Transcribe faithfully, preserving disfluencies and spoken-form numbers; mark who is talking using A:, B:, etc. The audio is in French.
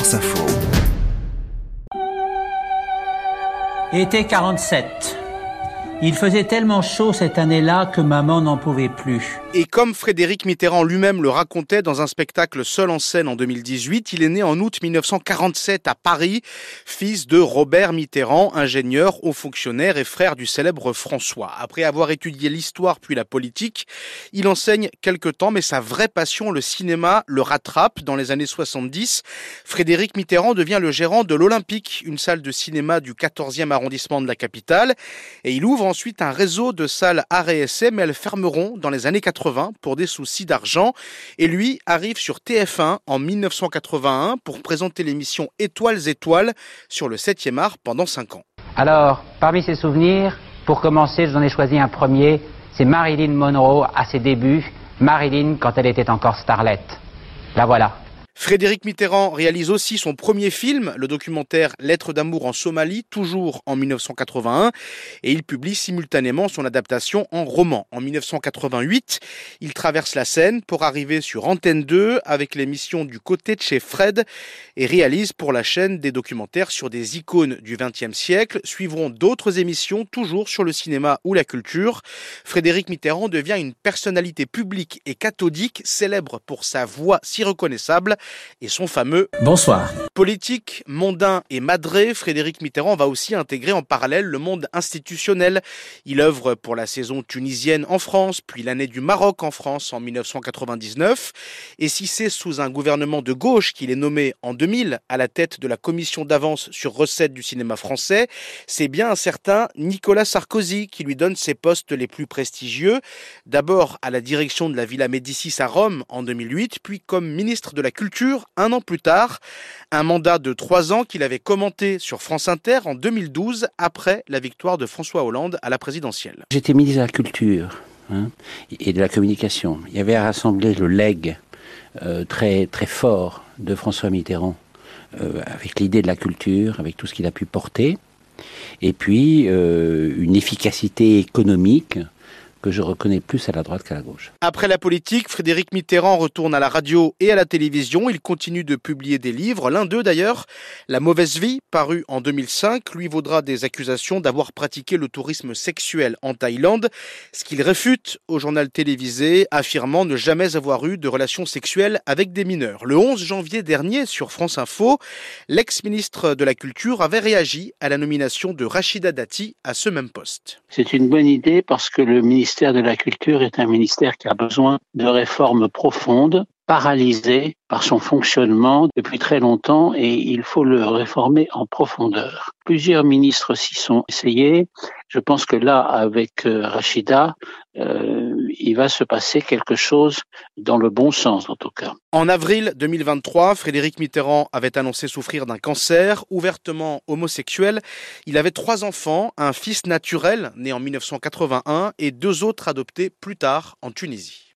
A: France Info.
B: Été quarante-sept. Il faisait tellement chaud cette année-là que maman n'en pouvait plus.
C: Et comme Frédéric Mitterrand lui-même le racontait dans un spectacle seul en scène en deux mille dix-huit, il est né en août mille neuf cent quarante-sept à Paris, fils de Robert Mitterrand, ingénieur, haut fonctionnaire et frère du célèbre François. Après avoir étudié l'histoire puis la politique, il enseigne quelque temps, mais sa vraie passion, le cinéma, le rattrape. Dans les années soixante-dix, Frédéric Mitterrand devient le gérant de l'Olympique, une salle de cinéma du quatorzième arrondissement de la capitale, et il ouvre ensuite un réseau de salles art et essai, mais elles fermeront dans les années quatre-vingts pour des soucis d'argent. Et lui arrive sur T F un en mille neuf cent quatre-vingt-un pour présenter l'émission Étoiles Étoiles sur le septième art pendant cinq ans.
D: Alors, parmi ses souvenirs, pour commencer, j'en ai choisi un premier, c'est Marilyn Monroe à ses débuts, Marilyn quand elle était encore starlette. La voilà.
C: Frédéric Mitterrand réalise aussi son premier film, le documentaire Lettres d'amour en Somalie, toujours en mille neuf cent quatre-vingt-un, et il publie simultanément son adaptation en roman. En mille neuf cent quatre-vingt-huit, il traverse la Seine pour arriver sur Antenne deux avec l'émission Du côté de chez Fred et réalise pour la chaîne des documentaires sur des icônes du vingtième siècle. Suivront d'autres émissions, toujours sur le cinéma ou la culture. Frédéric Mitterrand devient une personnalité publique et cathodique, célèbre pour sa voix si reconnaissable et son fameux «
B: Bonsoir ».
C: Politique, mondain et madré, Frédéric Mitterrand va aussi intégrer en parallèle le monde institutionnel. Il œuvre pour la saison tunisienne en France, puis l'année du Maroc en France en mille neuf cent quatre-vingt-dix-neuf. Et si c'est sous un gouvernement de gauche qu'il est nommé en deux mille à la tête de la commission d'avance sur recettes du cinéma français, c'est bien un certain Nicolas Sarkozy qui lui donne ses postes les plus prestigieux. D'abord à la direction de la Villa Médicis à Rome en deux mille huit, puis comme ministre de la Culture un an plus tard. Un mandat de trois ans qu'il avait commenté sur France Inter en deux mille douze, après la victoire de François Hollande à la présidentielle.
E: J'étais ministre de la Culture hein, et de la Communication. Il y avait rassemblé le legs euh, très, très fort de François Mitterrand, euh, avec l'idée de la culture, avec tout ce qu'il a pu porter, et puis euh, une efficacité économique que je reconnais plus à la droite qu'à la gauche.
C: Après la politique, Frédéric Mitterrand retourne à la radio et à la télévision. Il continue de publier des livres. L'un d'eux d'ailleurs, La mauvaise vie, paru en deux mille cinq, lui vaudra des accusations d'avoir pratiqué le tourisme sexuel en Thaïlande, ce qu'il réfute au journal télévisé, affirmant ne jamais avoir eu de relations sexuelles avec des mineurs. Le onze janvier dernier, sur France Info, l'ex-ministre de la Culture avait réagi à la nomination de Rachida Dati à ce même poste.
F: C'est une bonne idée parce que le ministère Le ministère de la Culture est un ministère qui a besoin de réformes profondes, paralysé par son fonctionnement depuis très longtemps et il faut le réformer en profondeur. Plusieurs ministres s'y sont essayés. Je pense que là, avec euh, Rachida, euh, il va se passer quelque chose dans le bon sens en tout cas.
C: En avril deux mille vingt-trois, Frédéric Mitterrand avait annoncé souffrir d'un cancer, ouvertement homosexuel. Il avait trois enfants, un fils naturel né en mille neuf cent quatre-vingt-un et deux autres adoptés plus tard en Tunisie.